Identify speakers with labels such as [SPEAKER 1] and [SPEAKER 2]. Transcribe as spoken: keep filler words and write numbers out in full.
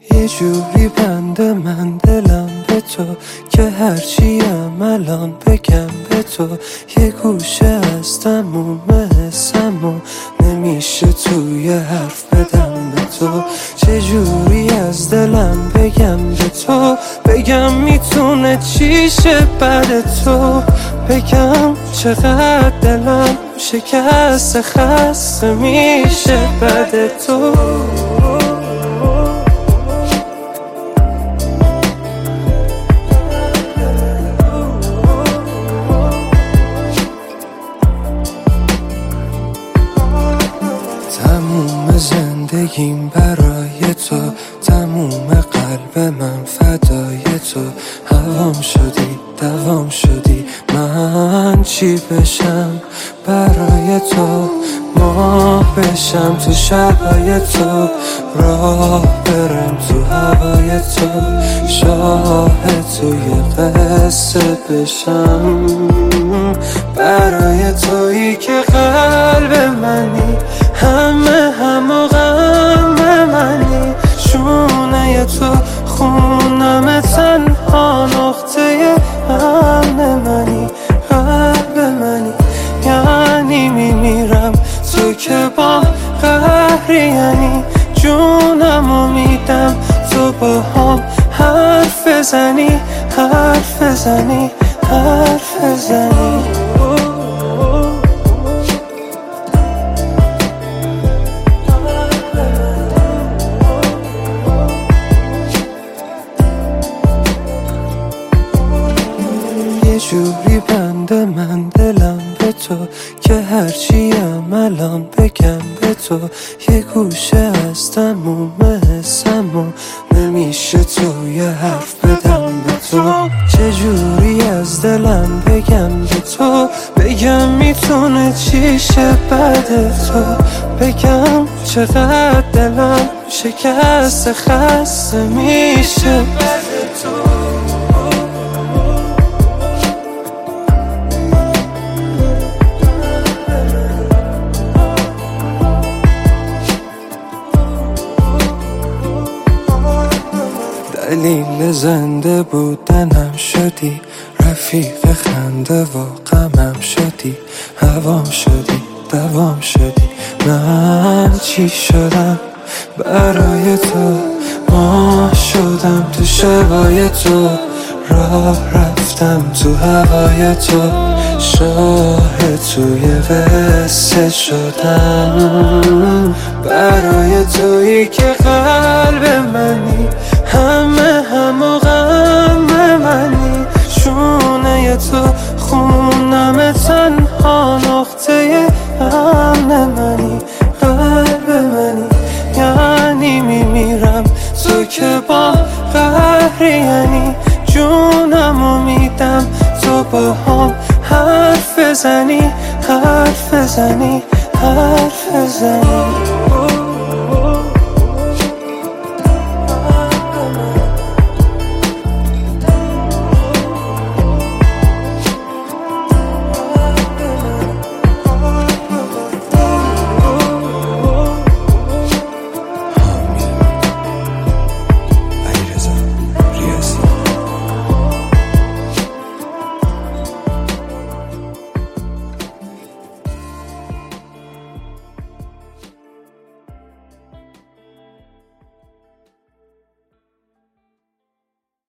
[SPEAKER 1] یه جوری بنده من دلم به تو که هرچیم الان بگم به تو، یه گوشه از تموم حسم و نمیشه توی حرف بدم به تو. چجوری از دلم بگم به تو، بگم میتونه چی شه بعد تو، بگم چقدر دلم شکست خسته میشه بعد تو. تموم زندگیم برای تو، تموم قلب من فدای تو. هوام شدی دوام شدی، من چی بشم برای تو، ماه بشم تو شبای تو، راه برم تو هوای تو، شاهد توی قصه بشم برای تویی که قلب منی، همه هم و غم منی، شونه تو خونم تنها نقطه امن منی، قلب منی، یعنی میمیرم تو که با قهری، یعنی جونمو میدم تو با هم حرف بزنی حرف بزنی حرف بزنی. یه جوری بنده من دلم به تو که هرچیم الان بگم به تو، یه گوشه از تموم حسم و نمیشه توی حرف بدم به تو. چجوری از دلم بگم به تو، بگم میتونه چی شه بعد تو، بگم چقدر دلم شکست خسته میشه بعد تو. دلیل زنده بودنم شدی، رفیق خنده و غمم شدی، هوام شدی دوام شدی، من چی شدم برای تو، ماه شدم تو شبای تو، راه رفتم تو هوای تو، شاهد توی قصه شدم برای تویی که قلب منی، همه هم و غم منی، شونه تو خونم تنها نقطه امن منی، قلب منی، یعنی میمیرم تو که با قهری، یعنی جونمو میدم تو با هم حرف بزنی حرف بزنی حرف بزنی.